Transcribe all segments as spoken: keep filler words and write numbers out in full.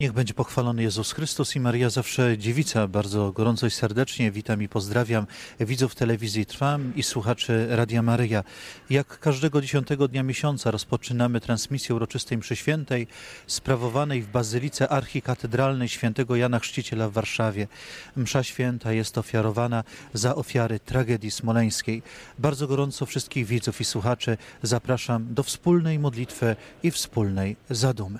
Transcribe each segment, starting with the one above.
Niech będzie pochwalony Jezus Chrystus i Maria Zawsze Dziewica. Bardzo gorąco i serdecznie witam i pozdrawiam widzów telewizji Trwam i słuchaczy Radia Maryja. Jak każdego dziesiątego dnia miesiąca rozpoczynamy transmisję uroczystej mszy świętej sprawowanej w Bazylice Archikatedralnej świętego Jana Chrzciciela w Warszawie. Msza święta jest ofiarowana za ofiary tragedii smoleńskiej. Bardzo gorąco wszystkich widzów i słuchaczy zapraszam do wspólnej modlitwy i wspólnej zadumy.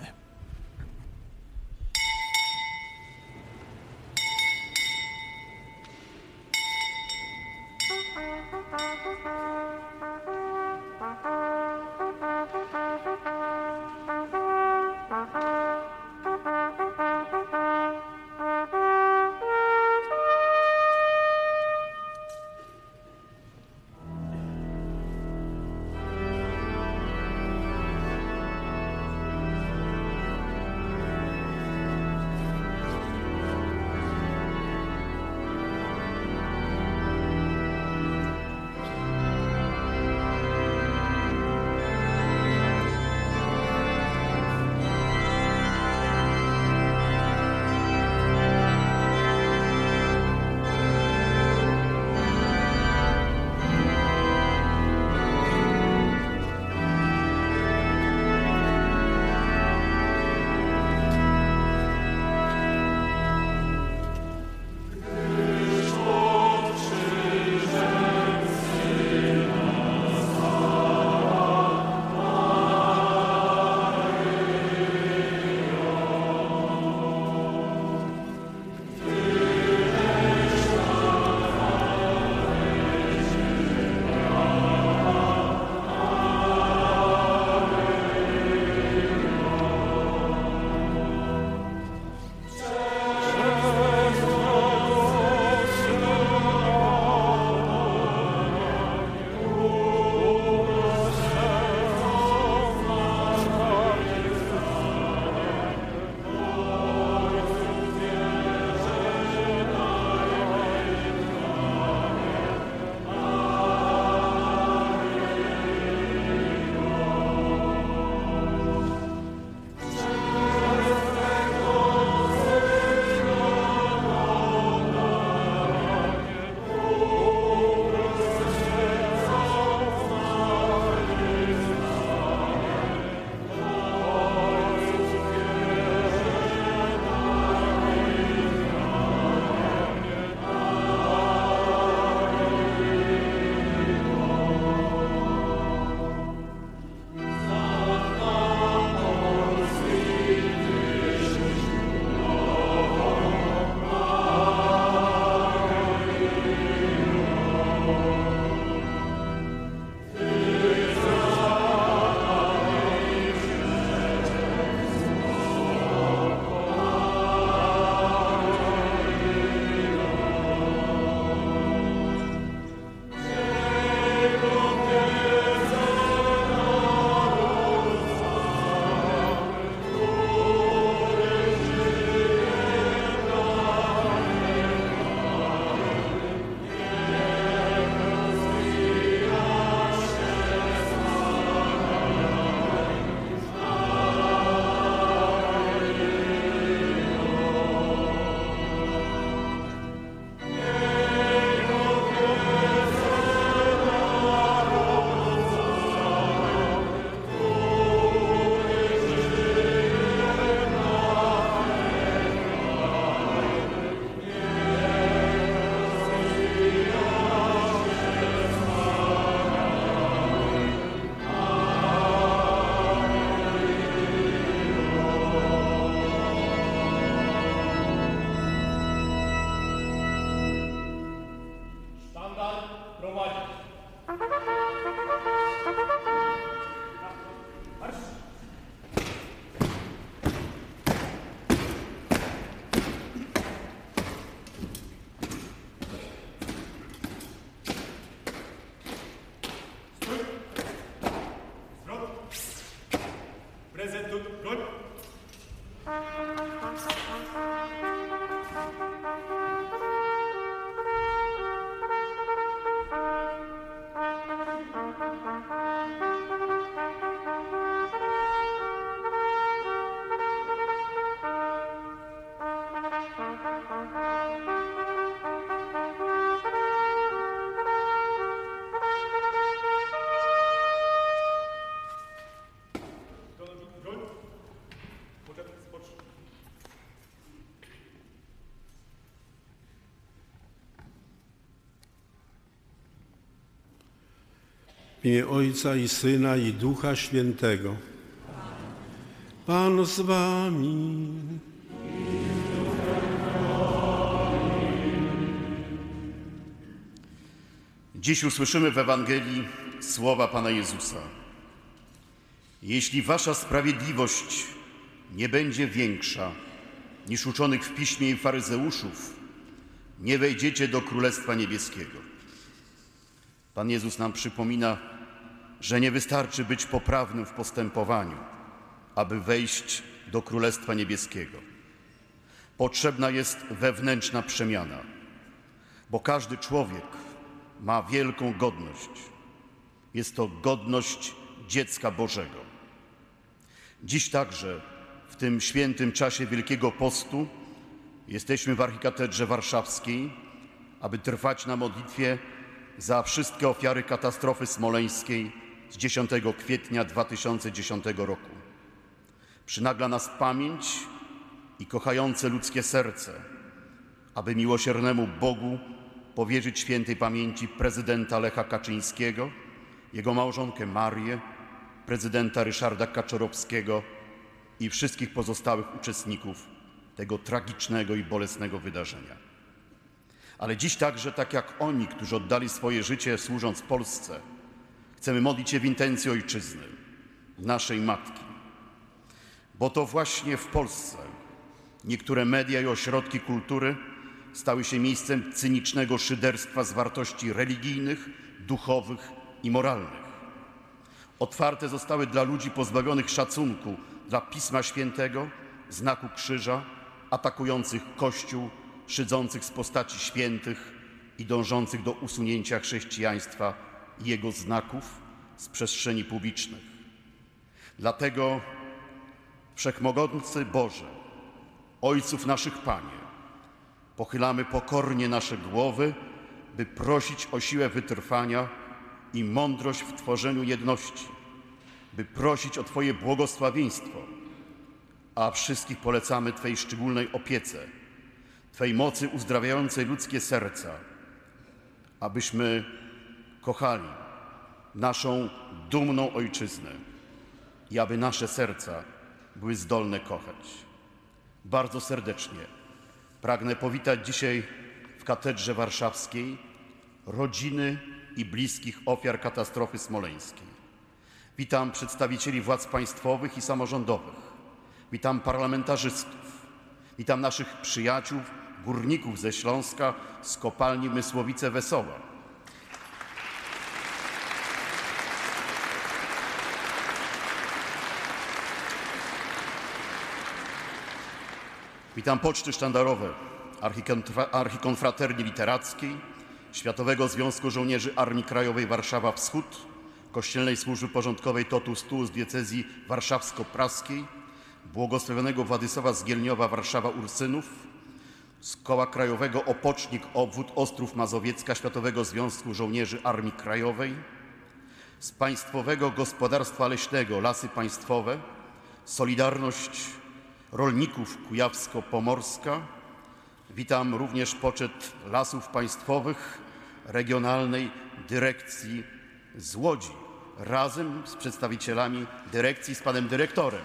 W imię Ojca i Syna i Ducha Świętego. Pan z wami. Dziś usłyszymy w Ewangelii słowa Pana Jezusa. Jeśli wasza sprawiedliwość nie będzie większa niż uczonych w Piśmie i faryzeuszów, nie wejdziecie do Królestwa Niebieskiego. Pan Jezus nam przypomina, że nie wystarczy być poprawnym w postępowaniu, aby wejść do Królestwa Niebieskiego. Potrzebna jest wewnętrzna przemiana, bo każdy człowiek ma wielką godność. Jest to godność dziecka Bożego. Dziś także, w tym świętym czasie Wielkiego Postu, jesteśmy w Archikatedrze Warszawskiej, aby trwać na modlitwie za wszystkie ofiary katastrofy smoleńskiej z dziesiątego kwietnia dwa tysiące dziesiątego roku. Przynagla nas pamięć i kochające ludzkie serce, aby miłosiernemu Bogu powierzyć świętej pamięci prezydenta Lecha Kaczyńskiego, jego małżonkę Marię, prezydenta Ryszarda Kaczorowskiego i wszystkich pozostałych uczestników tego tragicznego i bolesnego wydarzenia. Ale dziś także, tak jak oni, którzy oddali swoje życie służąc Polsce, chcemy modlić się w intencji Ojczyzny, naszej Matki. Bo to właśnie w Polsce niektóre media i ośrodki kultury stały się miejscem cynicznego szyderstwa z wartości religijnych, duchowych i moralnych. Otwarte zostały dla ludzi pozbawionych szacunku dla Pisma Świętego, znaku krzyża, atakujących Kościół, szydzących z postaci świętych i dążących do usunięcia chrześcijaństwa i jego znaków z przestrzeni publicznych. Dlatego Wszechmogący Boże, Ojców naszych Panie, pochylamy pokornie nasze głowy, by prosić o siłę wytrwania i mądrość w tworzeniu jedności, by prosić o Twoje błogosławieństwo, a wszystkich polecamy Twej szczególnej opiece, Twej mocy uzdrawiającej ludzkie serca, abyśmy kochali naszą dumną Ojczyznę i aby nasze serca były zdolne kochać. Bardzo serdecznie pragnę powitać dzisiaj w Katedrze Warszawskiej rodziny i bliskich ofiar katastrofy smoleńskiej. Witam przedstawicieli władz państwowych i samorządowych. Witam parlamentarzystów. Witam naszych przyjaciół, górników ze Śląska z kopalni Mysłowice-Wesoła. Witam poczty sztandarowe Archikonfraterni Literackiej, Światowego Związku Żołnierzy Armii Krajowej Warszawa Wschód, Kościelnej Służby Porządkowej Totus Tuus diecezji warszawsko-praskiej, błogosławionego Władysława z Gielniowa Warszawa Ursynów, z Koła Krajowego Opocznik Obwód Ostrów Mazowiecka Światowego Związku Żołnierzy Armii Krajowej, z Państwowego Gospodarstwa Leśnego Lasy Państwowe, Solidarność Rolników Kujawsko-Pomorska. Witam również poczet Lasów Państwowych Regionalnej Dyrekcji z Łodzi, razem z przedstawicielami dyrekcji, z panem dyrektorem.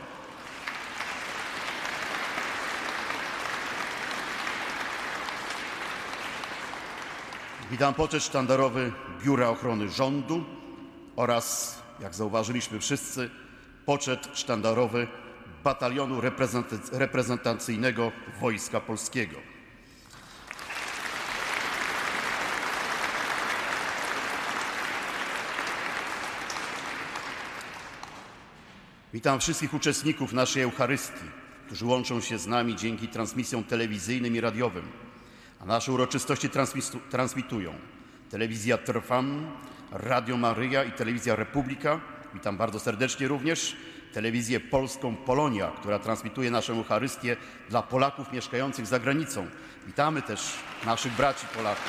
Witam poczet sztandarowy Biura Ochrony Rządu oraz, jak zauważyliśmy wszyscy, poczet sztandarowy Batalionu Reprezentacyjnego Wojska Polskiego. Witam wszystkich uczestników naszej Eucharystii, którzy łączą się z nami dzięki transmisjom telewizyjnym i radiowym, a nasze uroczystości transmitują Telewizja Trwam, Radio Maryja i Telewizja Republika. Witam bardzo serdecznie również Telewizję Polską Polonia, która transmituje naszą Eucharystię dla Polaków mieszkających za granicą. Witamy też naszych braci Polaków.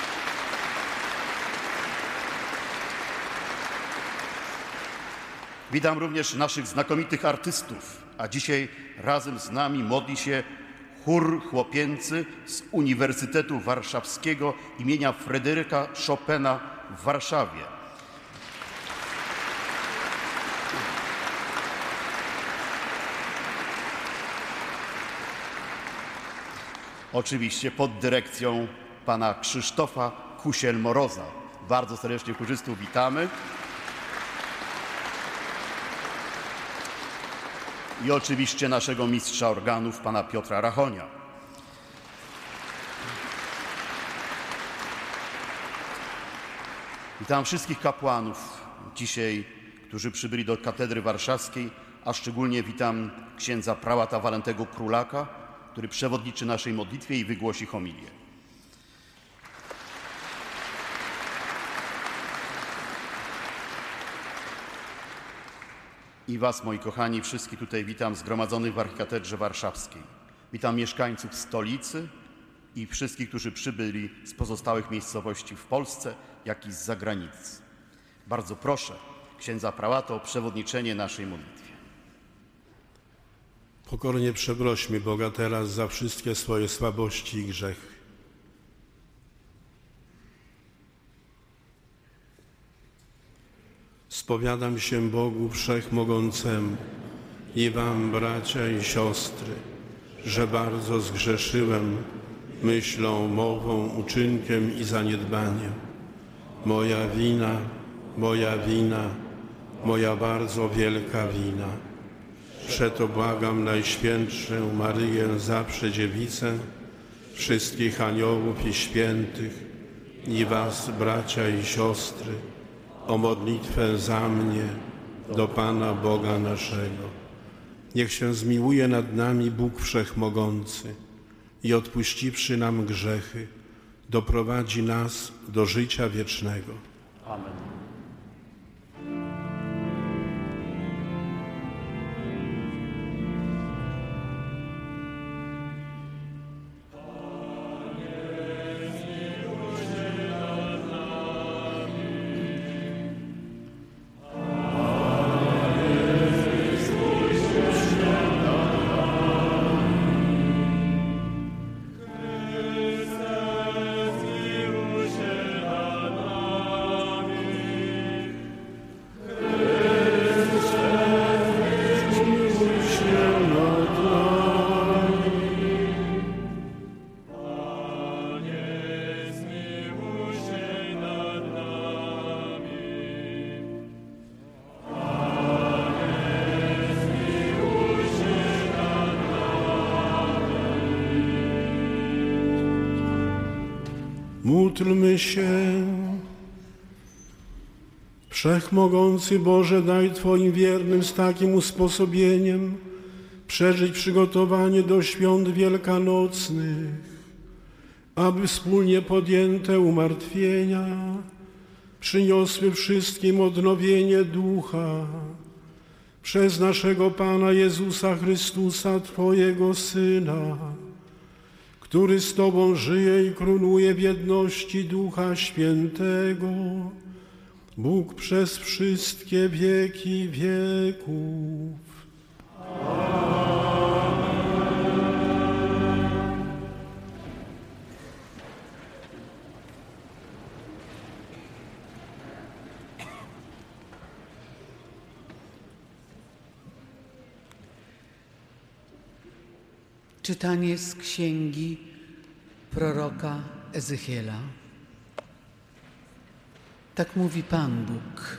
Witam również naszych znakomitych artystów, a dzisiaj razem z nami modli się chór chłopięcy z Uniwersytetu Warszawskiego imienia Fryderyka Chopina w Warszawie. Oczywiście pod dyrekcją pana Krzysztofa Kusiel-Moroza. Bardzo serdecznie chórzystów witamy. I oczywiście naszego mistrza organów, pana Piotra Rachonia. Witam wszystkich kapłanów dzisiaj, którzy przybyli do Katedry Warszawskiej, a szczególnie witam księdza prałata Walentego Królaka, który przewodniczy naszej modlitwie i wygłosi homilię. I was, moi kochani, wszystkich tutaj witam zgromadzonych w Archikatedrze Warszawskiej. Witam mieszkańców stolicy i wszystkich, którzy przybyli z pozostałych miejscowości w Polsce, jak i z zagranicy. Bardzo proszę księdza prałata o przewodniczenie naszej modlitwie. Pokornie przeprośmy Boga teraz za wszystkie swoje słabości i grzechy. Spowiadam się Bogu Wszechmogącemu i wam, bracia i siostry, że bardzo zgrzeszyłem myślą, mową, uczynkiem i zaniedbaniem. Moja wina, moja wina, moja bardzo wielka wina. Przeto błagam Najświętszą Maryję, zawsze Dziewicę, wszystkich aniołów i świętych i was, bracia i siostry, o modlitwę za mnie do Pana Boga naszego. Niech się zmiłuje nad nami Bóg Wszechmogący i odpuściwszy nam grzechy, doprowadzi nas do życia wiecznego. Amen. Módlmy się. Wszechmogący Boże, daj Twoim wiernym z takim usposobieniem przeżyć przygotowanie do świąt wielkanocnych, aby wspólnie podjęte umartwienia przyniosły wszystkim odnowienie ducha. Przez naszego Pana Jezusa Chrystusa, Twojego Syna, który z Tobą żyje i króluje w jedności Ducha Świętego, Bóg przez wszystkie wieki wieków. Czytanie z księgi proroka Ezechiela. Tak mówi Pan Bóg.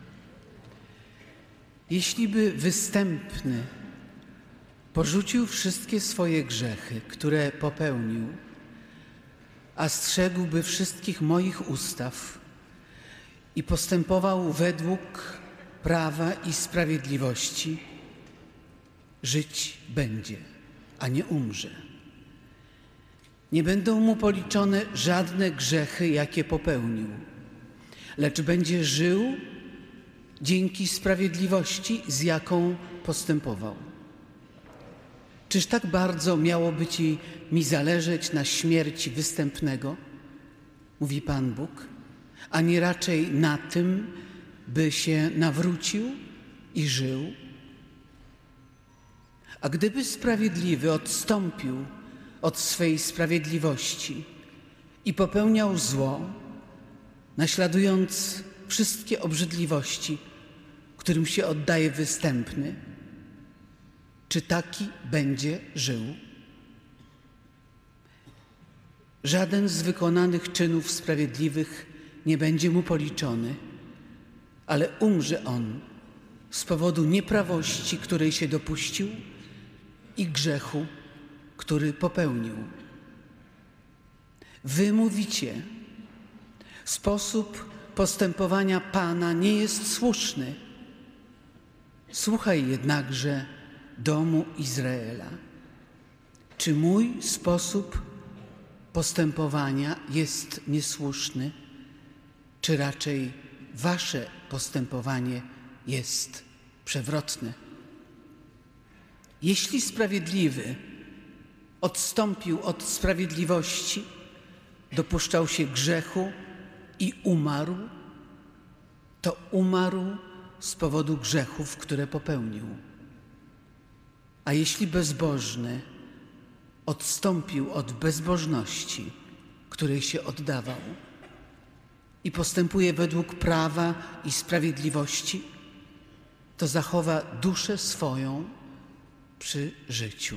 Jeśliby występny porzucił wszystkie swoje grzechy, które popełnił, a strzegłby wszystkich moich ustaw i postępował według prawa i sprawiedliwości, żyć będzie, a nie umrze. Nie będą mu policzone żadne grzechy, jakie popełnił, lecz będzie żył dzięki sprawiedliwości, z jaką postępował. Czyż tak bardzo miałoby ci mi zależeć na śmierci występnego, mówi Pan Bóg, a nie raczej na tym, by się nawrócił i żył? A gdyby sprawiedliwy odstąpił od swej sprawiedliwości i popełniał zło, naśladując wszystkie obrzydliwości, którym się oddaje występny, czy taki będzie żył? żaden z wykonanych czynów sprawiedliwych nie będzie mu policzony, ale umrze on z powodu nieprawości, której się dopuścił i grzechu, który popełnił. Wy mówicie, sposób postępowania Pana nie jest słuszny. Słuchaj jednakże, domu Izraela. Czy mój sposób postępowania jest niesłuszny, czy raczej wasze postępowanie jest przewrotne? Jeśli sprawiedliwy odstąpił od sprawiedliwości, dopuszczał się grzechu i umarł, to umarł z powodu grzechów, które popełnił. A jeśli bezbożny odstąpił od bezbożności, której się oddawał, i postępuje według prawa i sprawiedliwości, to zachowa duszę swoją przy życiu.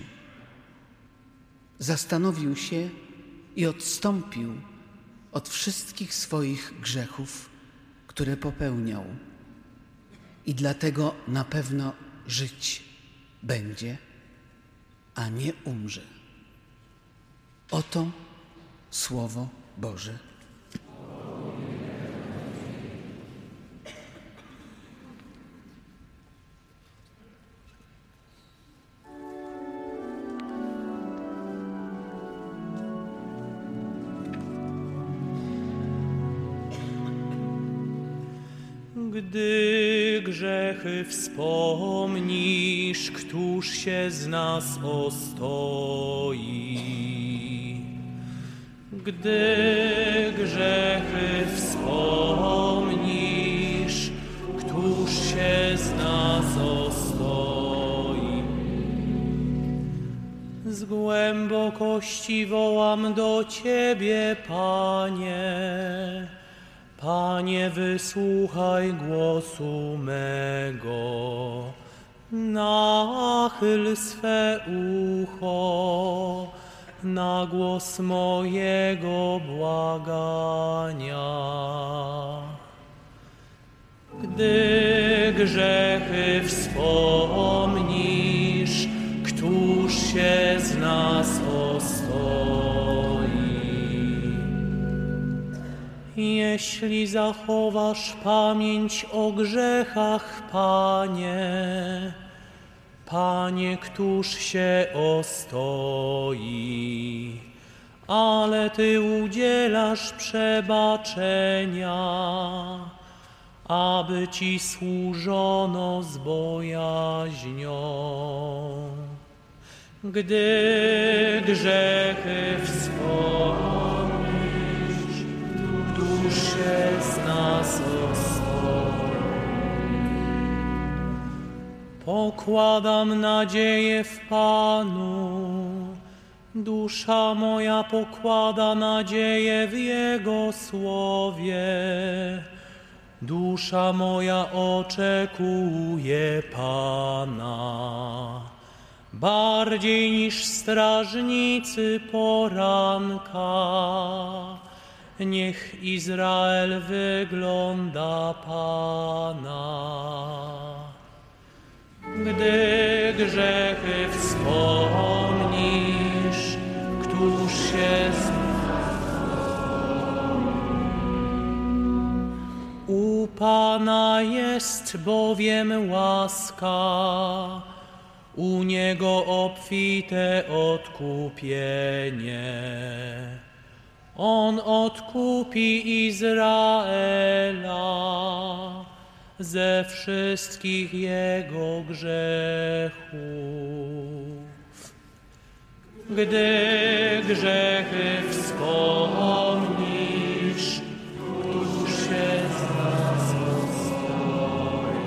Zastanowił się i odstąpił od wszystkich swoich grzechów, które popełniał, i dlatego na pewno żyć będzie, a nie umrze. Oto Słowo Boże. Gdy grzechy wspomnisz, któż się z nas ostoi? Gdy grzechy wspomnisz, któż się z nas ostoi? Z głębokości wołam do Ciebie, Panie. Panie, wysłuchaj głosu mego, nachyl swe ucho na głos mojego błagania. Gdy grzechy wspomnisz, któż się z nas ostoi? Jeśli zachowasz pamięć o grzechach, Panie, Panie, któż się ostoi? Ale Ty udzielasz przebaczenia, aby Ci służono z bojaźnią. Gdy grzechy wspomnisz, któż się z nas ostoi? Pokładam nadzieję w Panu, dusza moja pokłada nadzieję w Jego słowie. Dusza moja oczekuje Pana, bardziej niż strażnicy poranka. Niech Izrael wygląda Pana. Gdy grzechy wspomnisz, któż się z... U Pana jest bowiem łaska, u Niego obfite odkupienie. On odkupi Izraela ze wszystkich jego grzechów. Gdy grzechy wspomnisz, któż się z nas ostoi?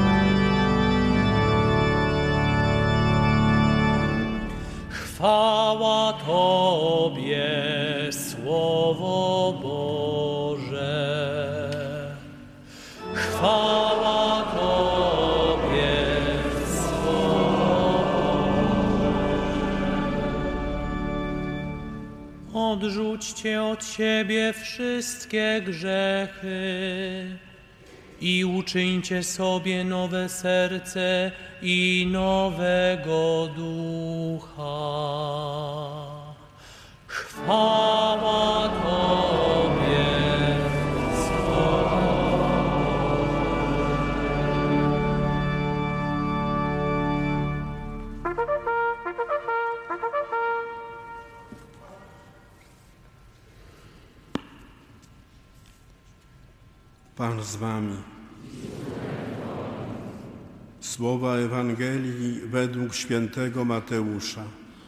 Chwała Chwała Tobie, Słowo Boże. Chwała Tobie, Słowo Boże. Odrzućcie od siebie wszystkie grzechy i uczyńcie sobie nowe serce i nowego ducha. Chwała Tobie, Słowo. Pan z wami. Słowa Ewangelii według świętego Mateusza.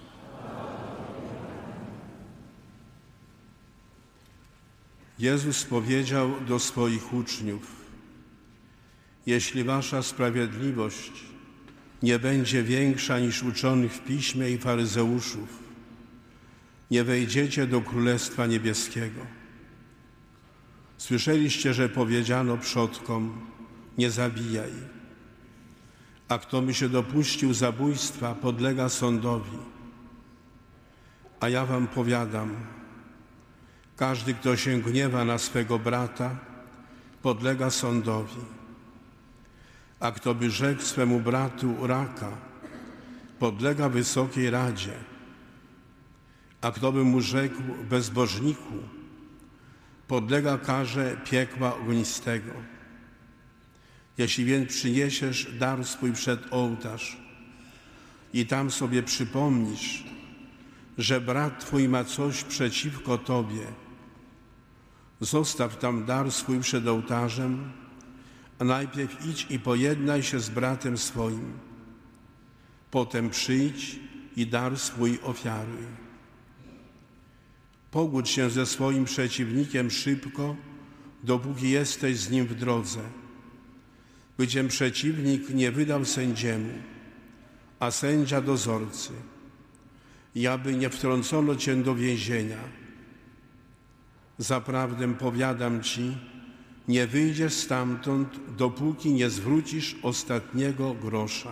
Jezus powiedział do swoich uczniów: jeśli wasza sprawiedliwość nie będzie większa niż uczonych w piśmie i faryzeuszów, nie wejdziecie do Królestwa Niebieskiego. Słyszeliście, że powiedziano przodkom: nie zabijaj. A kto by się dopuścił zabójstwa, podlega sądowi. A ja wam powiadam, każdy, kto się gniewa na swego brata, podlega sądowi. A kto by rzekł swemu bratu raka, podlega wysokiej radzie. A kto by mu rzekł bezbożniku, podlega karze piekła ognistego. Jeśli więc przyniesiesz dar swój przed ołtarz i tam sobie przypomnisz, że brat twój ma coś przeciwko tobie, zostaw tam dar swój przed ołtarzem, a najpierw idź i pojednaj się z bratem swoim. Potem przyjdź i dar swój ofiaruj. Pogódź się ze swoim przeciwnikiem szybko, dopóki jesteś z nim w drodze, by cię przeciwnik nie wydał sędziemu, a sędzia dozorcy, i aby nie wtrącono cię do więzienia. Zaprawdę powiadam ci, nie wyjdziesz stamtąd, dopóki nie zwrócisz ostatniego grosza.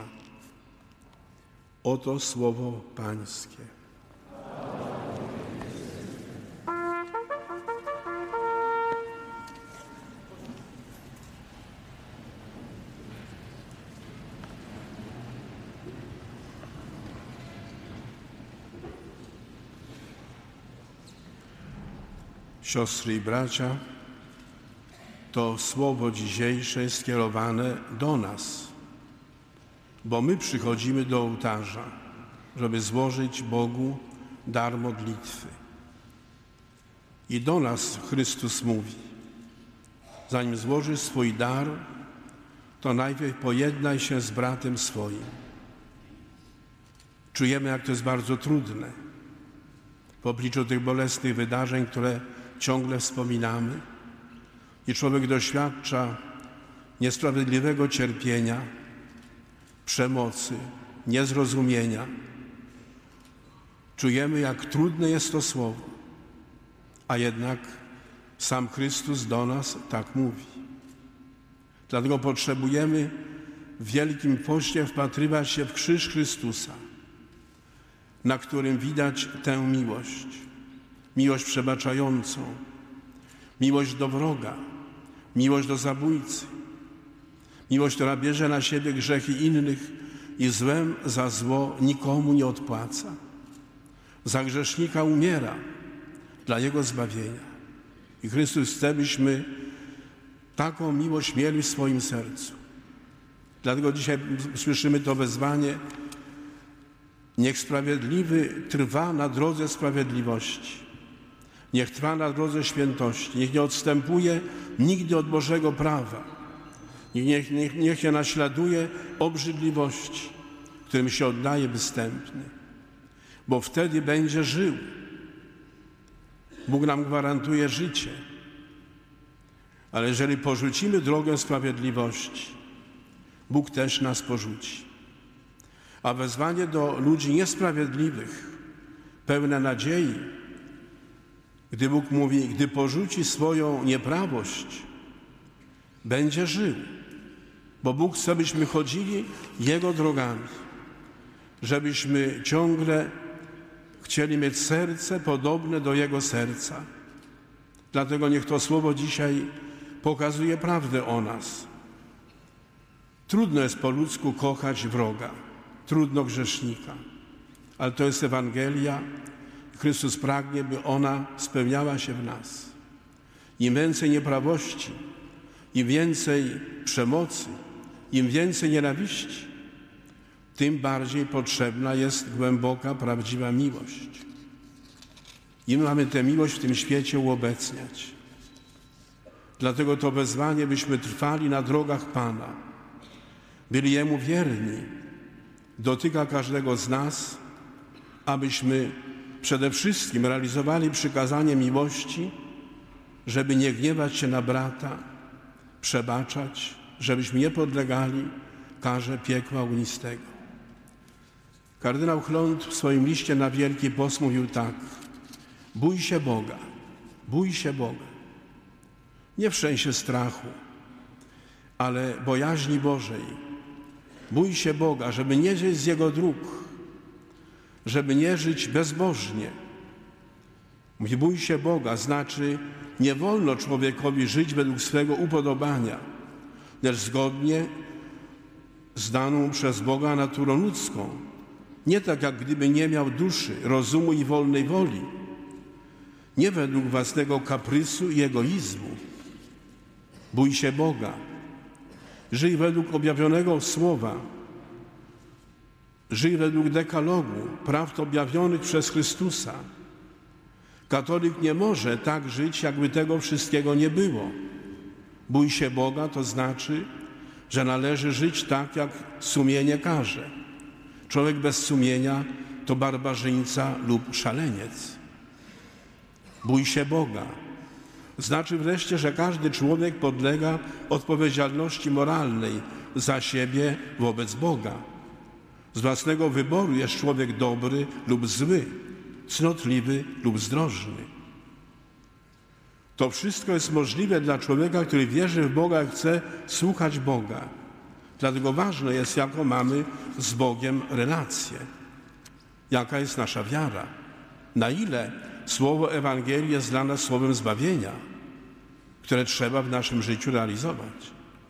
Oto słowo Pańskie. Siostry i bracia, to słowo dzisiejsze jest skierowane do nas, bo my przychodzimy do ołtarza, żeby złożyć Bogu dar modlitwy. I do nas Chrystus mówi: zanim złożysz swój dar, to najpierw pojednaj się z bratem swoim. Czujemy, jak to jest bardzo trudne w obliczu tych bolesnych wydarzeń, które ciągle wspominamy, i człowiek doświadcza niesprawiedliwego cierpienia, przemocy, niezrozumienia. Czujemy, jak trudne jest to słowo, a jednak sam Chrystus do nas tak mówi. Dlatego potrzebujemy w Wielkim Poście wpatrywać się w krzyż Chrystusa, na którym widać tę miłość, miłość przebaczającą, miłość do wroga, miłość do zabójcy, miłość, która bierze na siebie grzechy innych i złem za zło nikomu nie odpłaca. Za grzesznika umiera dla jego zbawienia. I Chrystus chce, byśmy taką miłość mieli w swoim sercu. Dlatego dzisiaj słyszymy to wezwanie: niech sprawiedliwy trwa na drodze sprawiedliwości. Niech trwa na drodze świętości. Niech nie odstępuje nigdy od Bożego prawa. Niech, niech, niech nie naśladuje obrzydliwości, którym się oddaje występny. Bo wtedy będzie żył. Bóg nam gwarantuje życie. Ale jeżeli porzucimy drogę sprawiedliwości, Bóg też nas porzuci. A wezwanie do ludzi niesprawiedliwych pełne nadziei, gdy Bóg mówi, gdy porzuci swoją nieprawość, będzie żył. Bo Bóg chce, byśmy chodzili Jego drogami, żebyśmy ciągle chcieli mieć serce podobne do Jego serca. Dlatego niech to słowo dzisiaj pokazuje prawdę o nas. Trudno jest po ludzku kochać wroga, trudno grzesznika, ale to jest Ewangelia. Chrystus pragnie, by ona spełniała się w nas. Im więcej nieprawości, im więcej przemocy, im więcej nienawiści, tym bardziej potrzebna jest głęboka, prawdziwa miłość. I my mamy tę miłość w tym świecie uobecniać. Dlatego to wezwanie, byśmy trwali na drogach Pana, byli Jemu wierni, dotyka każdego z nas, abyśmy przede wszystkim realizowali przykazanie miłości, żeby nie gniewać się na brata, przebaczać, żebyśmy nie podlegali karze piekła ognistego. Kardynał Chląd w swoim liście na Wielki Post mówił tak: bój się Boga, bój się Boga. Nie w sensie strachu, ale bojaźni Bożej. Bój się Boga, żeby nie zejść z Jego dróg, żeby nie żyć bezbożnie. Mówi, bój się Boga, znaczy nie wolno człowiekowi żyć według swego upodobania, lecz zgodnie z daną przez Boga naturą ludzką. Nie tak, jak gdyby nie miał duszy, rozumu i wolnej woli. Nie według własnego kaprysu i egoizmu. Bój się Boga. Żyj według objawionego słowa. Żyj według dekalogu, prawd objawionych przez Chrystusa. Katolik nie może tak żyć, jakby tego wszystkiego nie było. Bój się Boga to znaczy, że należy żyć tak, jak sumienie każe. Człowiek bez sumienia to barbarzyńca lub szaleniec. Bój się Boga. Znaczy wreszcie, że każdy człowiek podlega odpowiedzialności moralnej za siebie wobec Boga. Z własnego wyboru jest człowiek dobry lub zły, cnotliwy lub zdrożny. To wszystko jest możliwe dla człowieka, który wierzy w Boga i chce słuchać Boga. Dlatego ważne jest, jaką mamy z Bogiem relację. Jaka jest nasza wiara. Na ile słowo Ewangelii jest dla nas słowem zbawienia, które trzeba w naszym życiu realizować.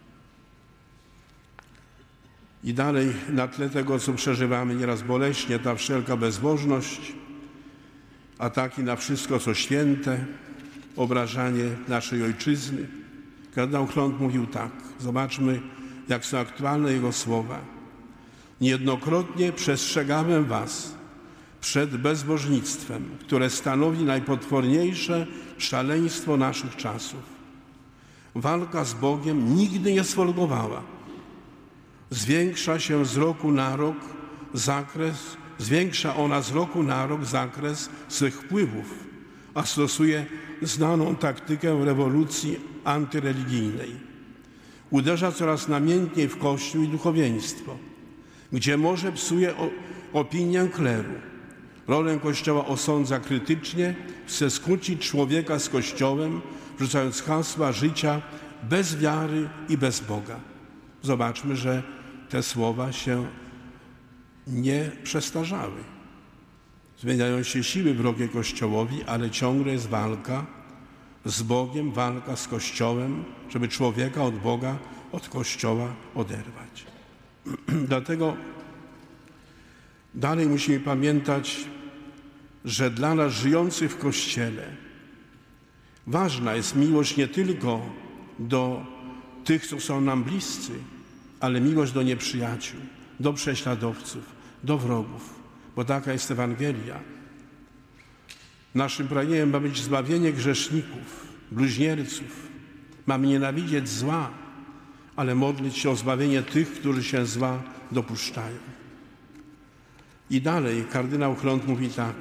I dalej na tle tego, co przeżywamy nieraz boleśnie, ta wszelka bezbożność, ataki na wszystko, co święte, obrażanie naszej ojczyzny. Kardynał Chląd mówił tak, zobaczmy, jak są aktualne jego słowa. Niejednokrotnie przestrzegałem was przed bezbożnictwem, które stanowi najpotworniejsze szaleństwo naszych czasów. Walka z Bogiem nigdy nie sfolgowała. Zwiększa się z roku na rok zakres, zwiększa ona z roku na rok zakres swych wpływów, a stosuje znaną taktykę rewolucji antyreligijnej. Uderza coraz namiętniej w Kościół i duchowieństwo, gdzie może psuje opinię kleru. Rolę Kościoła osądza krytycznie, chce skłócić człowieka z Kościołem, wrzucając hasła życia bez wiary i bez Boga. Zobaczmy, że te słowa się nie przestarzały. Zmieniają się siły wrogie Kościołowi, ale ciągle jest walka z Bogiem, walka z Kościołem, żeby człowieka od Boga, od Kościoła oderwać. Dlatego dalej musimy pamiętać, że dla nas żyjących w Kościele ważna jest miłość nie tylko do tych, co są nam bliscy, ale miłość do nieprzyjaciół, do prześladowców, do wrogów, bo taka jest Ewangelia. Naszym pragnieniem ma być zbawienie grzeszników, bluźnierców. Mamy nienawidzieć zła, ale modlić się o zbawienie tych, którzy się zła dopuszczają. I dalej kardynał Chląd mówi tak.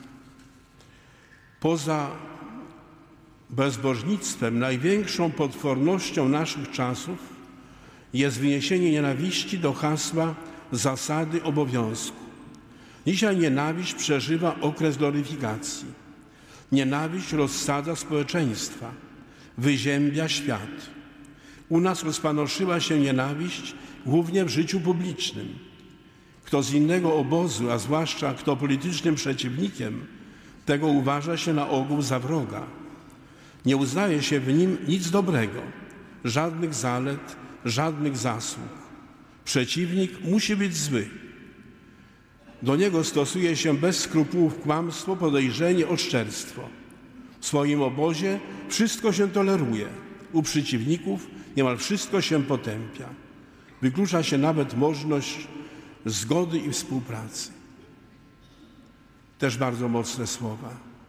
Poza bezbożnictwem największą potwornością naszych czasów jest wyniesienie nienawiści do hasła zasady obowiązku. Dzisiaj nienawiść przeżywa okres gloryfikacji. Nienawiść rozsadza społeczeństwa, wyziębia świat. U nas rozpanoszyła się nienawiść głównie w życiu publicznym. Kto z innego obozu, a zwłaszcza kto politycznym przeciwnikiem, tego uważa się na ogół za wroga. Nie uznaje się w nim nic dobrego, żadnych zalet, żadnych zasług. Przeciwnik musi być zły. Do niego stosuje się bez skrupułów kłamstwo, podejrzenie, oszczerstwo. W swoim obozie wszystko się toleruje. U przeciwników niemal wszystko się potępia. Wyklucza się nawet możliwość zgody i współpracy. Też bardzo mocne słowa.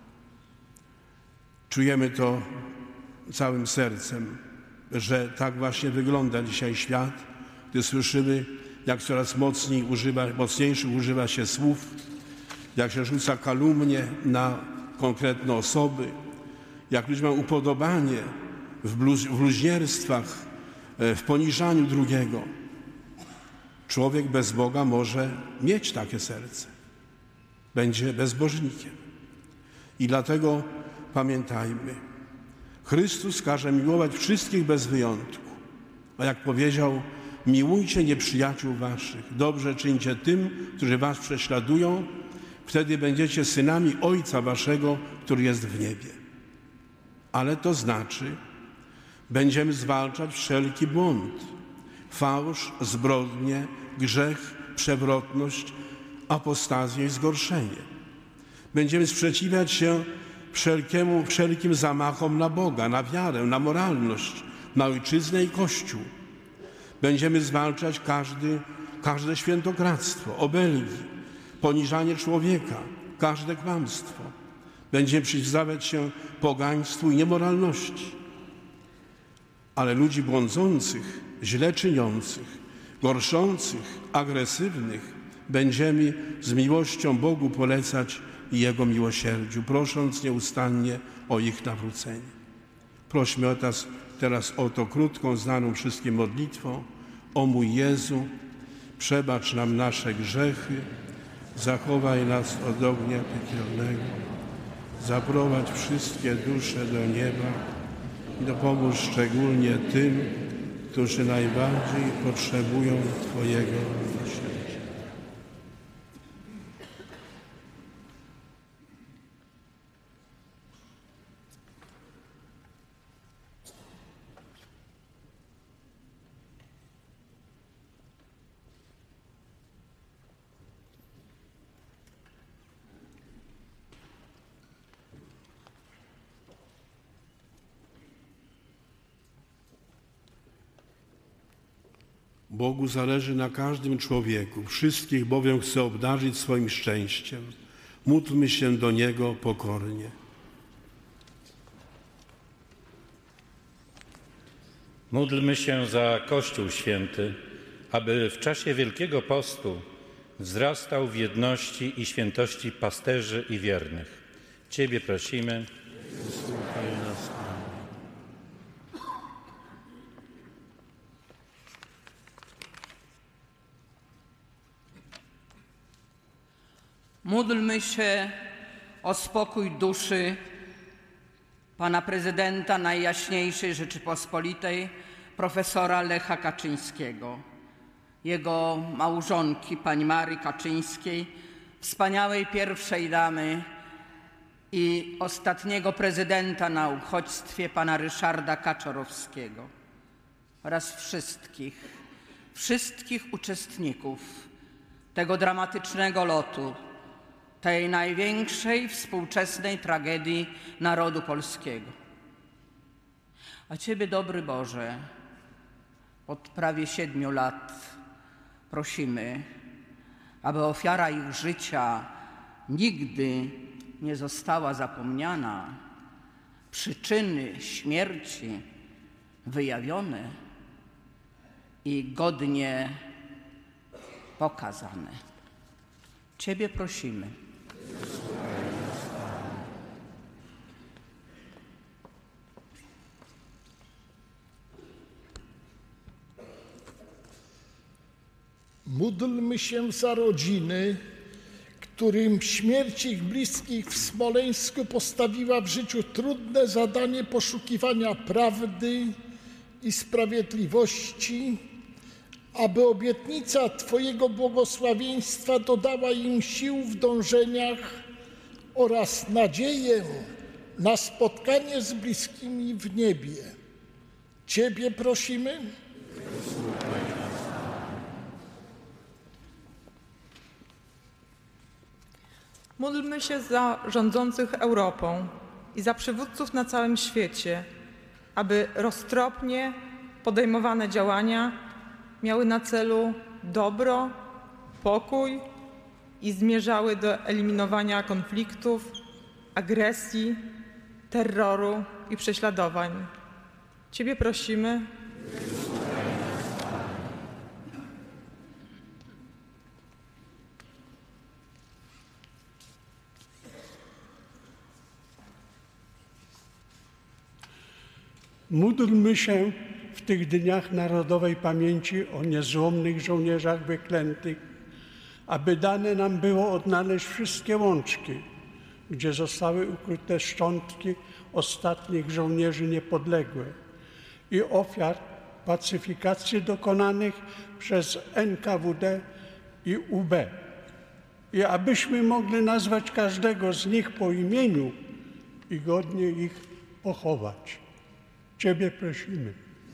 Czujemy to całym sercem, że tak właśnie wygląda dzisiaj świat, gdy słyszymy, jak coraz mocniej używa, mocniejszych używa się słów, jak się rzuca kalumnie na konkretne osoby, jak ludzie mają upodobanie w, bluz, w bluźnierstwach, w poniżaniu drugiego. Człowiek bez Boga może mieć takie serce. Będzie bezbożnikiem. I dlatego pamiętajmy, Chrystus każe miłować wszystkich bez wyjątku. A jak powiedział, miłujcie nieprzyjaciół waszych, dobrze czyńcie tym, którzy was prześladują, wtedy będziecie synami Ojca waszego, który jest w niebie. Ale to znaczy, będziemy zwalczać wszelki błąd, fałsz, zbrodnię, grzech, przewrotność, apostazję i zgorszenie. Będziemy sprzeciwiać się wszelkiemu, wszelkim zamachom na Boga, na wiarę, na moralność, na ojczyznę i Kościół. Będziemy zwalczać każdy, każde świętokradztwo, obelgi, poniżanie człowieka, każde kłamstwo. Będziemy przeciwstawiać się pogaństwu i niemoralności. Ale ludzi błądzących, źle czyniących, gorszących, agresywnych będziemy z miłością Bogu polecać i Jego miłosierdziu, prosząc nieustannie o ich nawrócenie. Prośmy teraz, teraz o to krótką, znaną wszystkim modlitwą. O mój Jezu, przebacz nam nasze grzechy, zachowaj nas od ognia piekielnego, zaprowadź wszystkie dusze do nieba i dopomóż szczególnie tym, którzy najbardziej potrzebują Twojego miłosierdzia. Bogu zależy na każdym człowieku, wszystkich bowiem chce obdarzyć swoim szczęściem. Módlmy się do Niego pokornie. Módlmy się za Kościół Święty, aby w czasie Wielkiego Postu wzrastał w jedności i świętości pasterzy i wiernych. Ciebie prosimy. Wysłuchaj nas, Panie. Módlmy się o spokój duszy pana prezydenta Najjaśniejszej Rzeczypospolitej, profesora Lecha Kaczyńskiego, jego małżonki, pani Marii Kaczyńskiej, wspaniałej pierwszej damy i ostatniego prezydenta na uchodźstwie, pana Ryszarda Kaczorowskiego oraz wszystkich, wszystkich uczestników tego dramatycznego lotu, tej największej współczesnej tragedii narodu polskiego. A Ciebie, dobry Boże, od prawie siedmiu lat prosimy, aby ofiara ich życia nigdy nie została zapomniana, przyczyny śmierci wyjawione i godnie pokazane. Ciebie prosimy. Módlmy się za rodziny, którym śmierć ich bliskich w Smoleńsku postawiła w życiu trudne zadanie poszukiwania prawdy i sprawiedliwości, aby obietnica Twojego błogosławieństwa dodała im sił w dążeniach oraz nadzieję na spotkanie z bliskimi w niebie. Ciebie prosimy. Módlmy się za rządzących Europą i za przywódców na całym świecie, aby roztropnie podejmowane działania miały na celu dobro, pokój i zmierzały do eliminowania konfliktów, agresji, terroru i prześladowań. Ciebie prosimy. Módlmy się w tych dniach narodowej pamięci o niezłomnych żołnierzach wyklętych, aby dane nam było odnaleźć wszystkie łączki, gdzie zostały ukryte szczątki ostatnich żołnierzy niepodległych i ofiar pacyfikacji dokonanych przez N K W D i U B. I abyśmy mogli nazwać każdego z nich po imieniu i godnie ich pochować. Ciebie prosimy.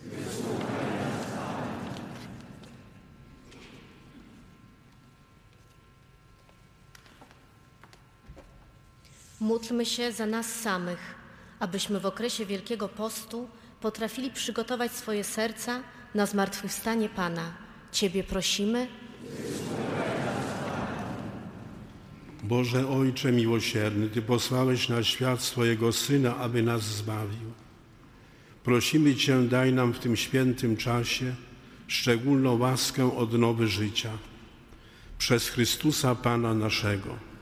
Módlmy się za nas samych, abyśmy w okresie Wielkiego Postu potrafili przygotować swoje serca na zmartwychwstanie Pana. Ciebie prosimy. Boże Ojcze miłosierny, Ty posłałeś na świat swojego Syna, aby nas zbawił. Prosimy Cię, daj nam w tym świętym czasie szczególną łaskę odnowy życia. Przez Chrystusa Pana naszego.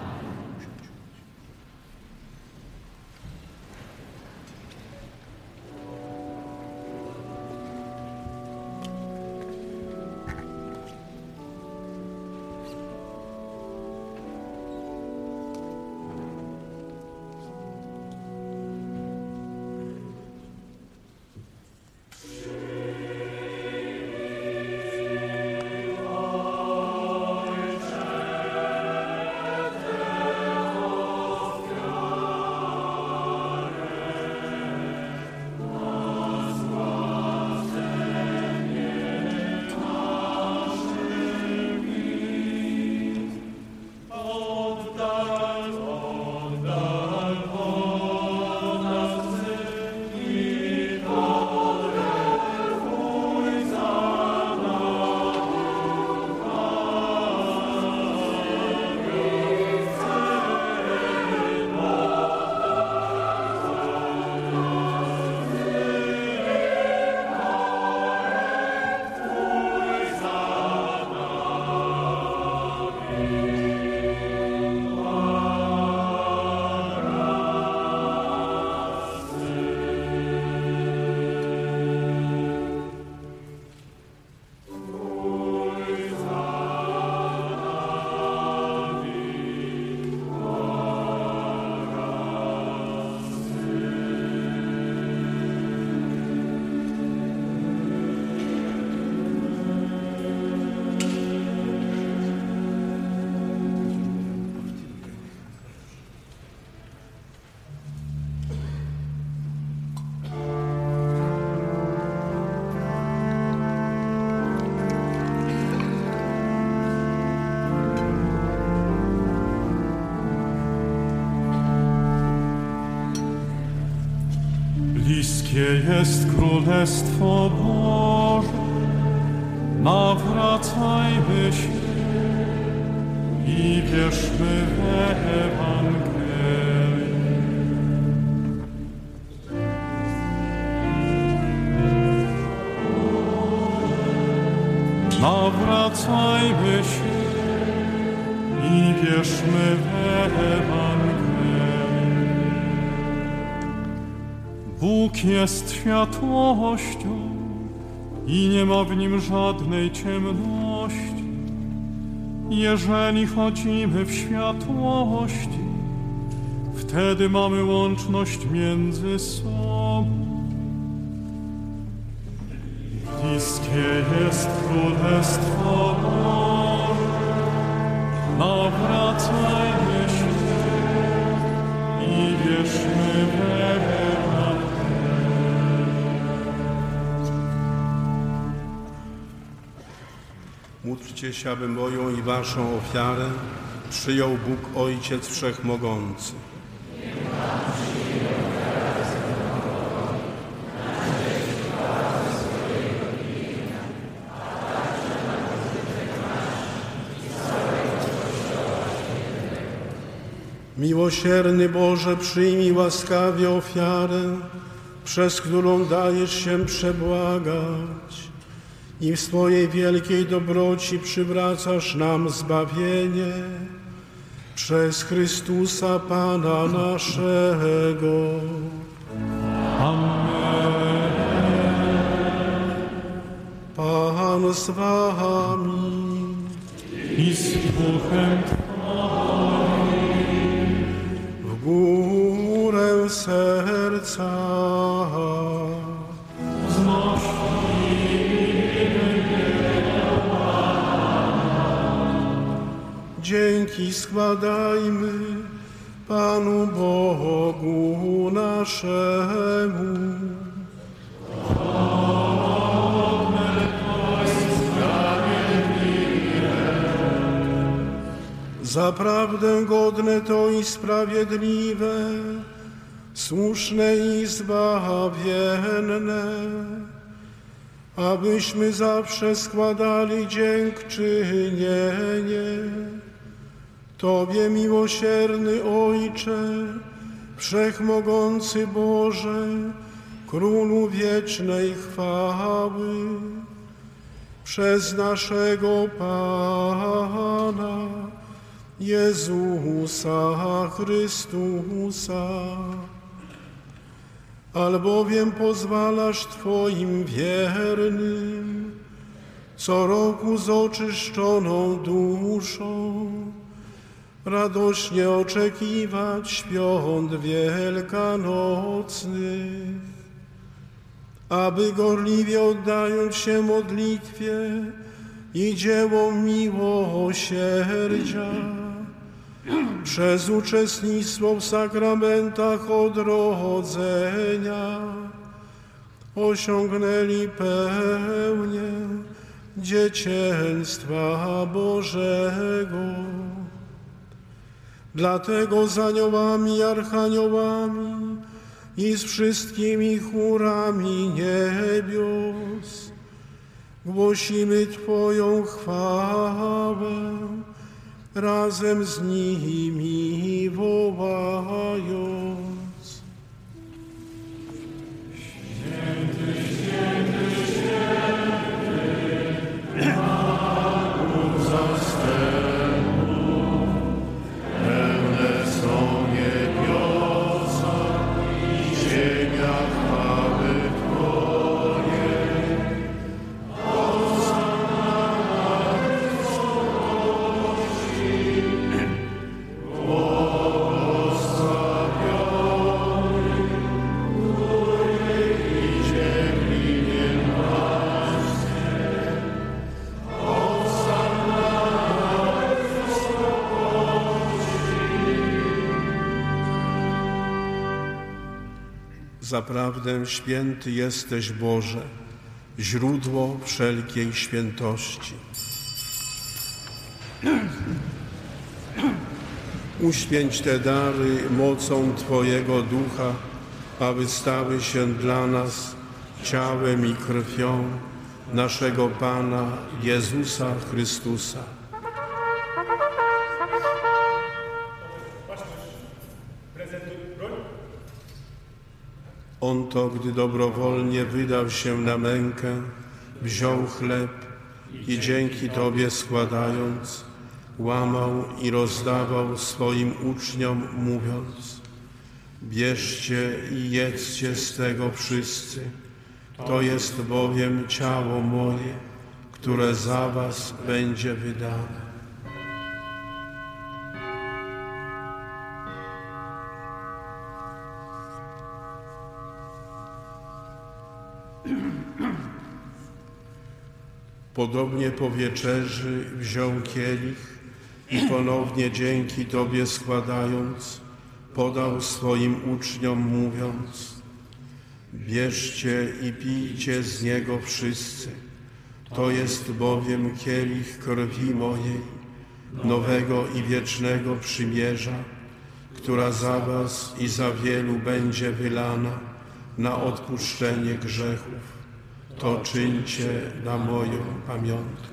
Bliskie jest Królestwo Boże, nawracajmy się i wierzmy w Ewangelię. Nawracajmy się i wierzmy w Ewangelię. Bóg jest światłością i nie ma w nim żadnej ciemności. Jeżeli chodzimy w światłości, wtedy mamy łączność między sobą. Bliskie jest Królestwo Boże, nawracajmy się i wierzmy w Ewangelię. Módlcie się, aby moją i waszą ofiarę przyjął Bóg Ojciec Wszechmogący. Miłosierny Boże, przyjmij łaskawie ofiarę, przez którą dajesz się przebłagać i w swojej wielkiej dobroci przywracasz nam zbawienie przez Chrystusa Pana naszego. Amen. Pan z wami i z duchem w górę serca. Dzięki składajmy Panu Bogu naszemu. Zaprawdę godne to i sprawiedliwe, słuszne i zbawienne, abyśmy zawsze składali dziękczynienie Tobie, miłosierny Ojcze, Wszechmogący Boże, Królu wiecznej chwały, przez naszego Pana Jezusa Chrystusa. Albowiem pozwalasz Twoim wiernym co roku z oczyszczoną duszą radośnie oczekiwać świąt wielkanocnych, aby gorliwie oddając się modlitwie i dziełom miłosierdzia, przez uczestnictwo w sakramentach odrodzenia osiągnęli pełnię dzieciństwa Bożego. Dlatego z aniołami i archaniołami i z wszystkimi chórami niebios głosimy Twoją chwałę, razem z nimi wołając: Święty, święty, święty, Bóg zastępów, pełne są niebiosa i ziemia chwały Twojej. Zaprawdę święty jesteś, Boże, źródło wszelkiej świętości. Uświęć te dary mocą Twojego Ducha, aby stały się dla nas ciałem i krwią naszego Pana Jezusa Chrystusa. On to, gdy dobrowolnie wydał się na mękę, wziął chleb i dzięki Tobie składając, łamał i rozdawał swoim uczniom, mówiąc: bierzcie i jedzcie z tego wszyscy, to jest bowiem ciało moje, które za was będzie wydane. Podobnie po wieczerzy wziął kielich i ponownie dzięki Tobie składając, podał swoim uczniom, mówiąc: bierzcie i pijcie z niego wszyscy. To jest bowiem kielich krwi mojej, nowego i wiecznego przymierza, która za was i za wielu będzie wylana na odpuszczenie grzechów. To czyńcie na moją pamiątkę.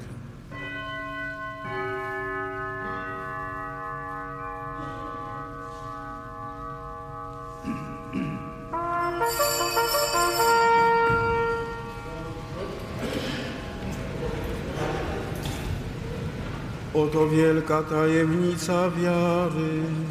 Oto wielka tajemnica wiary.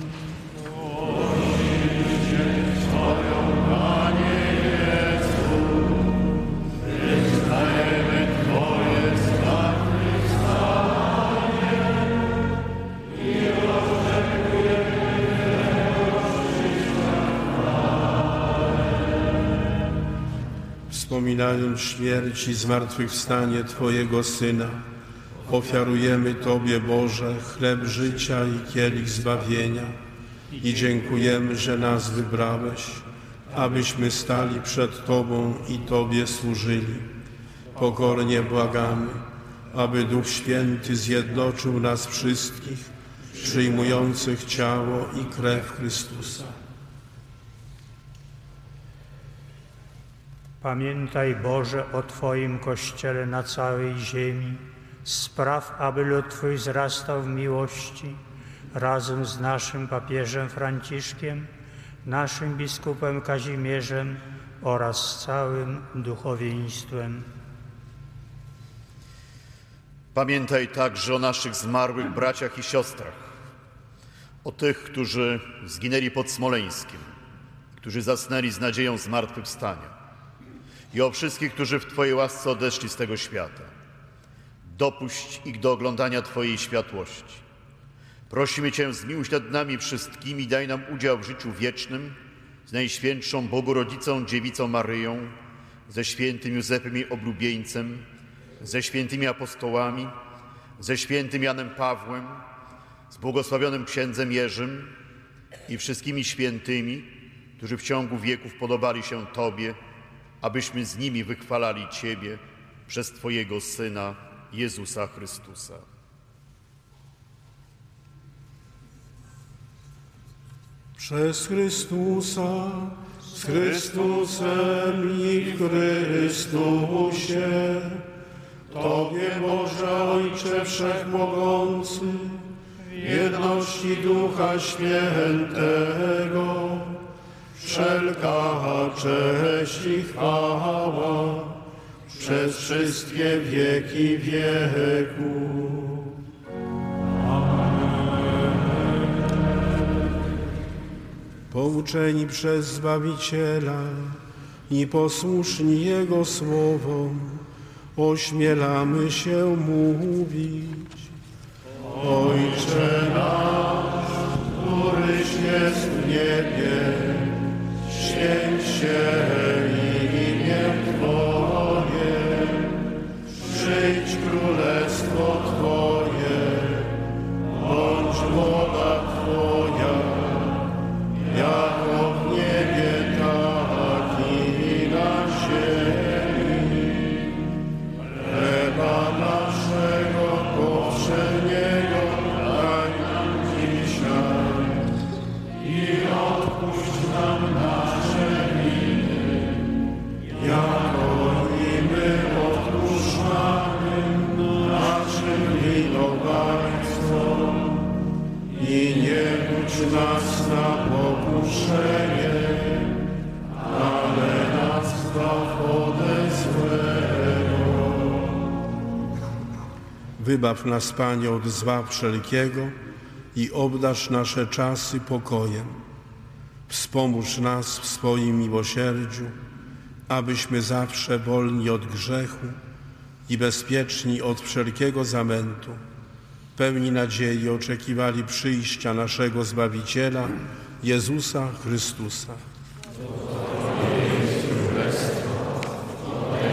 Wspominając śmierć i zmartwychwstanie Twojego Syna, ofiarujemy Tobie, Boże, chleb życia i kielich zbawienia i dziękujemy, że nas wybrałeś, abyśmy stali przed Tobą i Tobie służyli. Pokornie błagamy, aby Duch Święty zjednoczył nas wszystkich, przyjmujących ciało i krew Chrystusa. Pamiętaj, Boże, o Twoim Kościele na całej ziemi. Spraw, aby lud Twój wzrastał w miłości, razem z naszym papieżem Franciszkiem, naszym biskupem Kazimierzem oraz z całym duchowieństwem. Pamiętaj także o naszych zmarłych braciach i siostrach, o tych, którzy zginęli pod Smoleńskiem, którzy zasnęli z nadzieją zmartwychwstania, i o wszystkich, którzy w Twojej łasce odeszli z tego świata. Dopuść ich do oglądania Twojej światłości. Prosimy Cię, zmiłuj się nad nami wszystkimi, daj nam udział w życiu wiecznym z Najświętszą Bogu Rodzicą, Dziewicą Maryją, ze świętym Józefem jej oblubieńcem, ze świętymi apostołami, ze świętym Janem Pawłem, z błogosławionym księdzem Jerzym i wszystkimi świętymi, którzy w ciągu wieków podobali się Tobie, abyśmy z nimi wychwalali Ciebie przez Twojego Syna, Jezusa Chrystusa. Przez Chrystusa, z Chrystusem i w Chrystusie, Tobie, Boże Ojcze Wszechmogący, w jedności Ducha Świętego, wszelka cześć i chwała przez wszystkie wieki wieków. Pouczeni przez Zbawiciela i posłuszni Jego słowom, ośmielamy się mówić: Ojcze nasz, któryś jest w niebie, święć się imię Twoje, przyjdź królestwo Twoje, bądź wola Twoja, jako w niebie, tak i na ziemi. Chleba naszego powszedniego daj nam dzisiaj i odpuść nam nasze winy, jako i my odpuszczamy naszym winowajcom. I nie budź nas na pokuszenie, ale nas zbaw ode złego. Wybaw nas, Panie, od zła wszelkiego i obdarz nasze czasy pokojem. Wspomóż nas w swoim miłosierdziu, abyśmy zawsze wolni od grzechu i bezpieczni od wszelkiego zamętu, pełni nadziei oczekiwali przyjścia naszego Zbawiciela, Jezusa Chrystusa.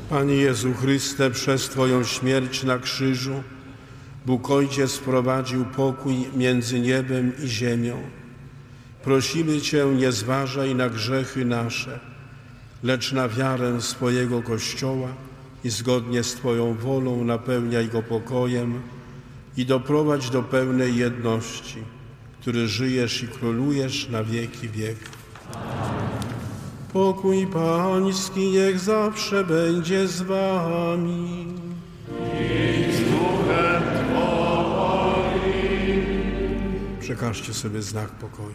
Panie Jezu Chryste, przez Twoją śmierć na krzyżu Bóg Ojciec sprowadził pokój między niebem i ziemią. Prosimy Cię, nie zważaj na grzechy nasze, lecz na wiarę swojego Kościoła i zgodnie z Twoją wolą napełniaj go pokojem i doprowadź do pełnej jedności, który żyjesz i królujesz na wieki wieków. Pokój Pański niech zawsze będzie z Wami. I z duchem Twoim. Przekażcie sobie znak pokoju.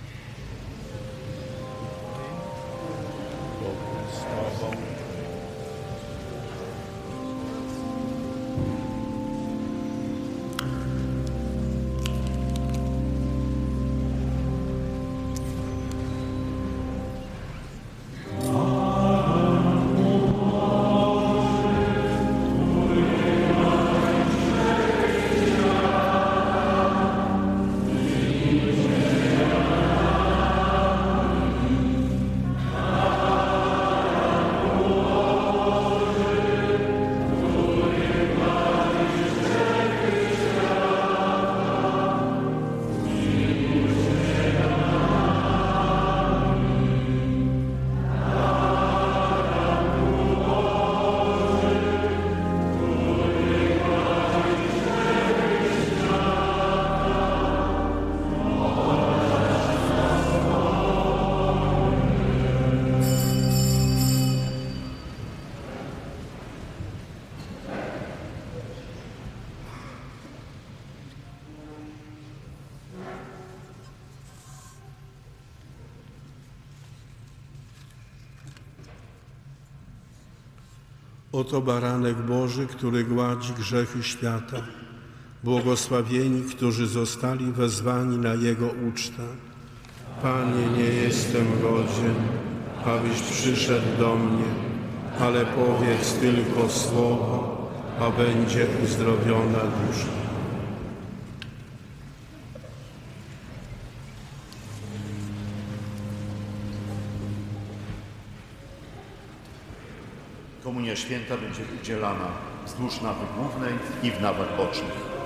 Oto baranek Boży, który gładzi grzechy świata. Błogosławieni, którzy zostali wezwani na Jego ucztę. Panie, nie jestem godzien, abyś przyszedł do mnie, ale powiedz tylko słowo, a będzie uzdrowiona dusza. Komunia święta będzie udzielana wzdłuż nawy głównej i w nawach bocznych.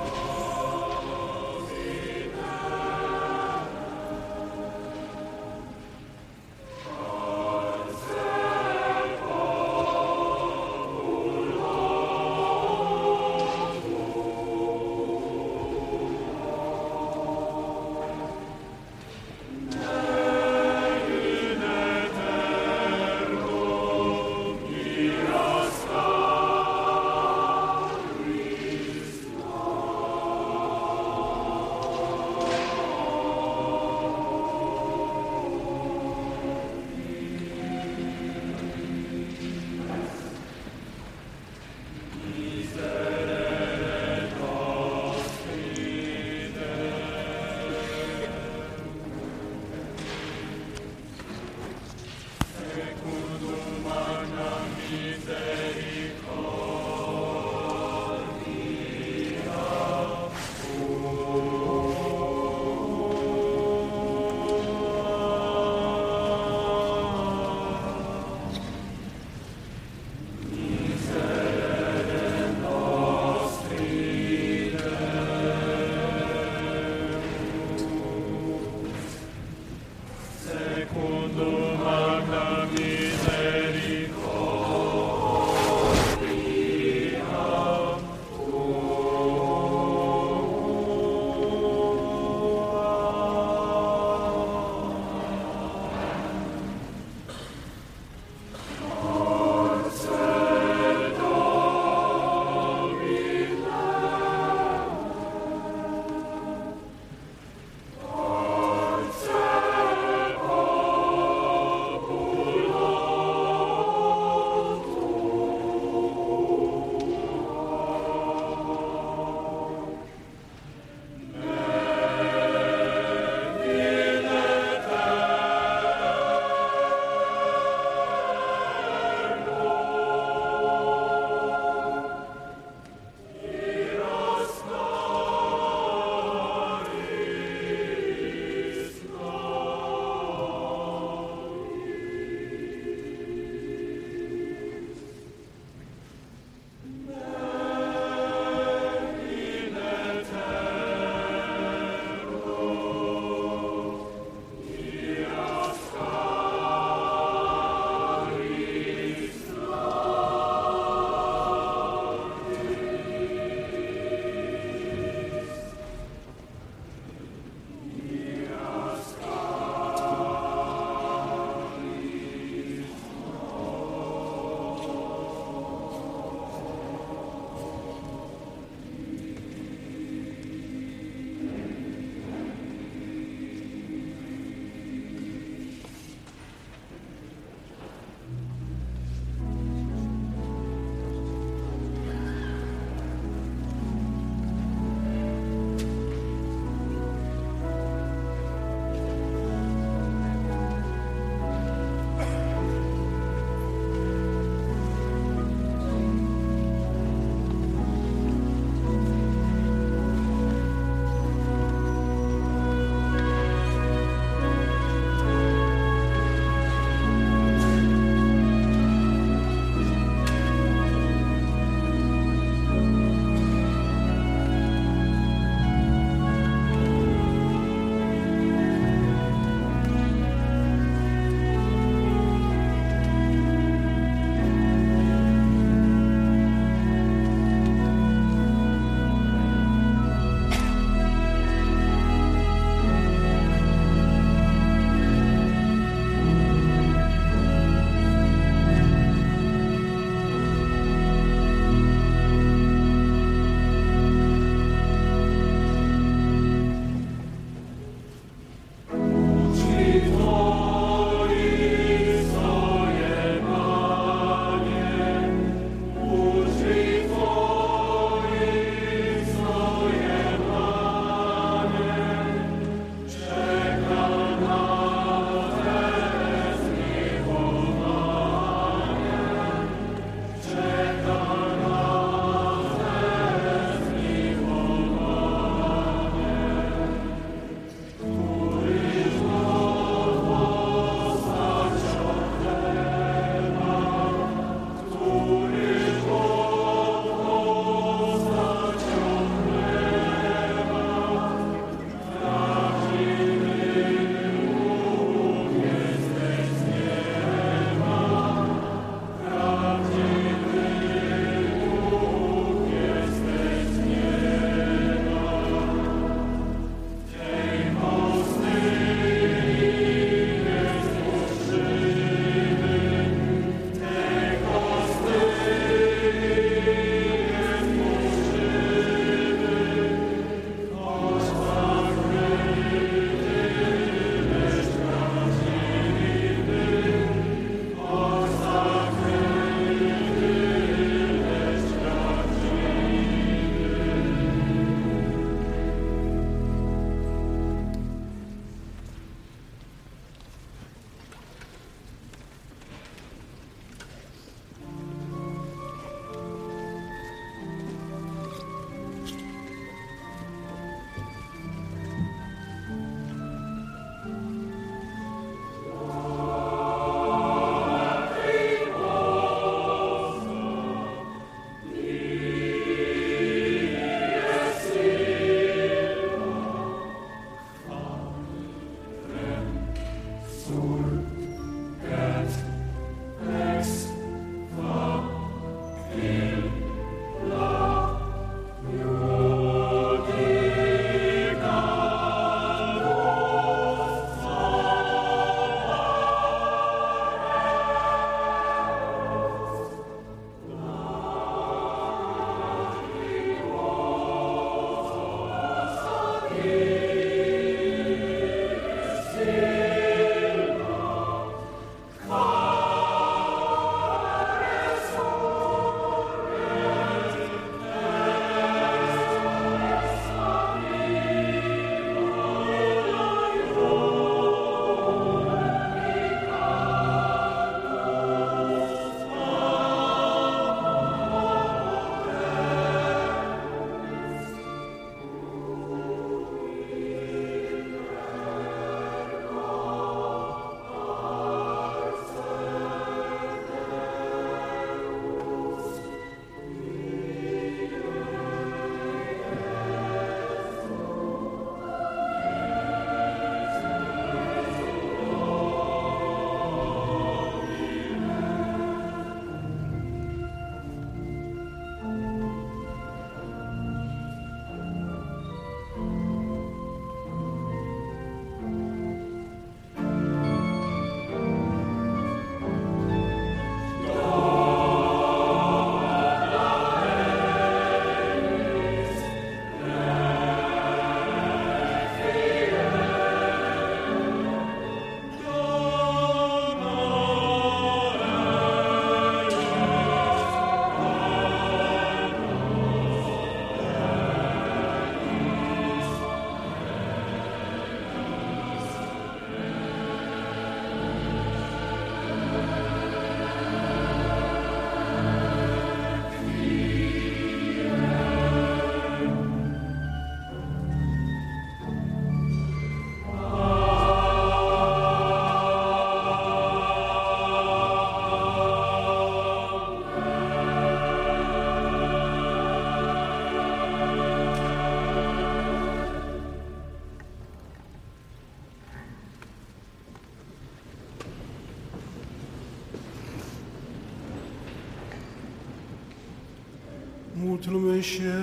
Módlmy się.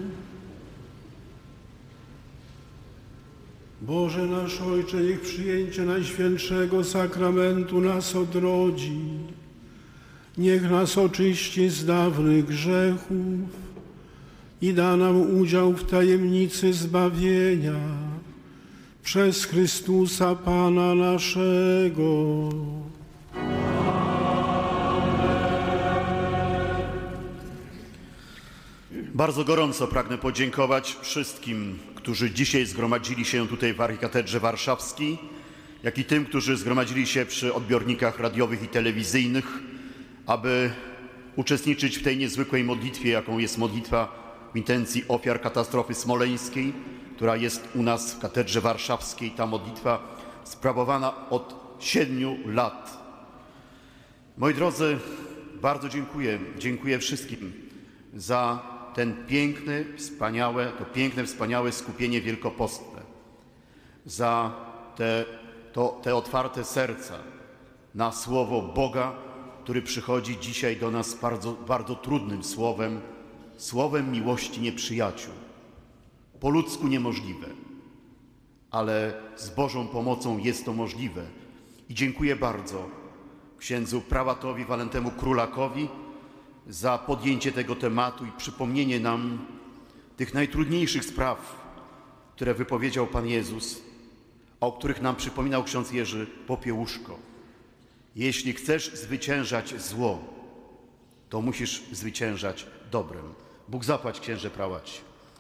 Boże nasz Ojcze, niech przyjęcie Najświętszego Sakramentu nas odrodzi. Niech nas oczyści z dawnych grzechów i da nam udział w tajemnicy zbawienia przez Chrystusa Pana naszego. Bardzo gorąco pragnę podziękować wszystkim, którzy dzisiaj zgromadzili się tutaj w Archikatedrze Warszawskiej, jak i tym, którzy zgromadzili się przy odbiornikach radiowych i telewizyjnych, aby uczestniczyć w tej niezwykłej modlitwie, jaką jest modlitwa w intencji ofiar katastrofy smoleńskiej, która jest u nas w Katedrze Warszawskiej. Ta modlitwa sprawowana od siedmiu lat. Moi drodzy, bardzo dziękuję. Dziękuję wszystkim za ten piękny, wspaniałe, to piękne, wspaniałe skupienie wielkopostne, za te, to, te otwarte serca na Słowo Boga, który przychodzi dzisiaj do nas bardzo, bardzo trudnym słowem, słowem miłości nieprzyjaciół. Po ludzku niemożliwe, ale z Bożą pomocą jest to możliwe. I dziękuję bardzo księdzu prałatowi Walentemu Królakowi za podjęcie tego tematu i przypomnienie nam tych najtrudniejszych spraw, które wypowiedział Pan Jezus, o których nam przypominał ksiądz Jerzy Popiełuszko. Jeśli chcesz zwyciężać zło, to musisz zwyciężać dobrem. Bóg zapłać, księże prałaci.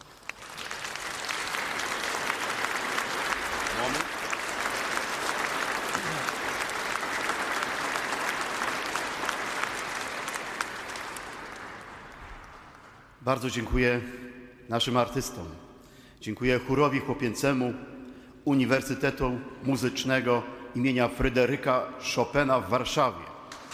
Bardzo dziękuję naszym artystom. Dziękuję chórowi chłopięcemu Uniwersytetu Muzycznego imienia Fryderyka Chopina w Warszawie.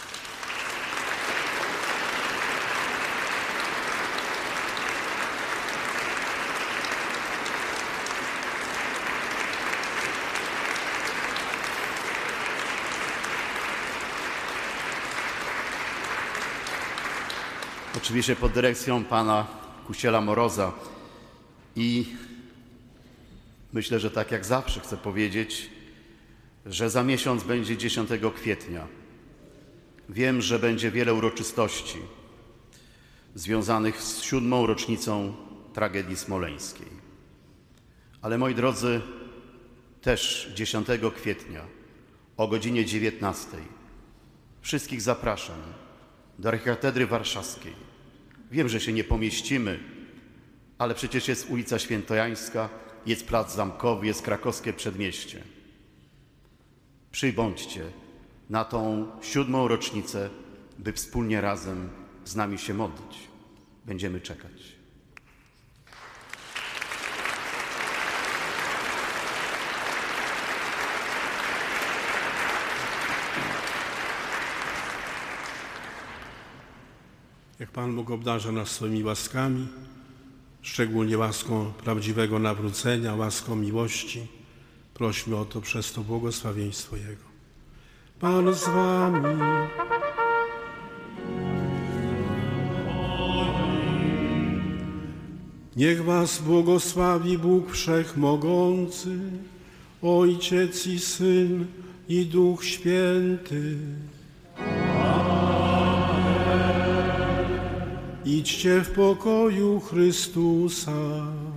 Oczywiście pod dyrekcją pana Kusiela Moroza. I myślę, że tak jak zawsze chcę powiedzieć, że za miesiąc będzie dziesiątego kwietnia. Wiem, że będzie wiele uroczystości związanych z siódmą rocznicą tragedii smoleńskiej. Ale moi drodzy, też dziesiątego kwietnia o godzinie dziewiętnastej wszystkich zapraszam do Archikatedry Warszawskiej. Wiem, że się nie pomieścimy, ale przecież jest ulica Świętojańska, jest Plac Zamkowy, jest Krakowskie Przedmieście. Przybądźcie na tą siódmą rocznicę, by wspólnie razem z nami się modlić. Będziemy czekać. Jak Pan Bóg obdarza nas swoimi łaskami, szczególnie łaską prawdziwego nawrócenia, łaską miłości, prośmy o to przez to błogosławieństwo Jego. Pan z wami. Niech was błogosławi Bóg Wszechmogący, Ojciec i Syn i Duch Święty. Idźcie w pokoju Chrystusa.